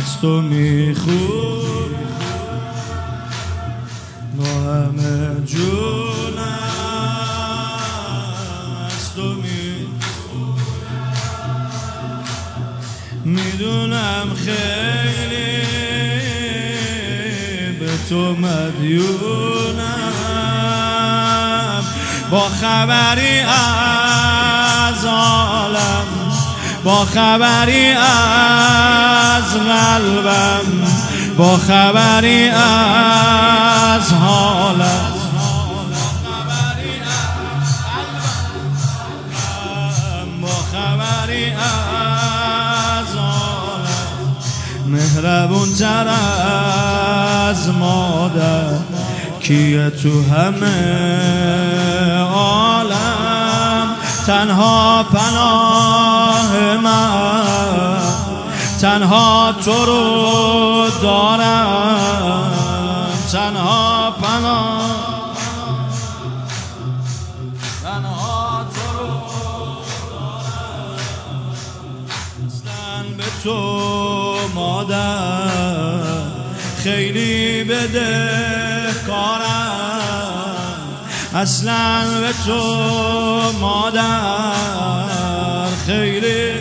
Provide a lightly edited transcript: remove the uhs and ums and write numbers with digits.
از تو میخون با همه جونم از تو میدونم خیلی به تو مدیونم با خبری از عالم با خبری از قلبم با خبری از حالم با خبری از حالم مهربون تر از مادر کیه تو همه عالم تنها پناه من تنها تو رو دارم تنها پناه تنها تو رو دارم اصلا به تو مادر خیلی بدهکارم اصلا به تو مادر خیلی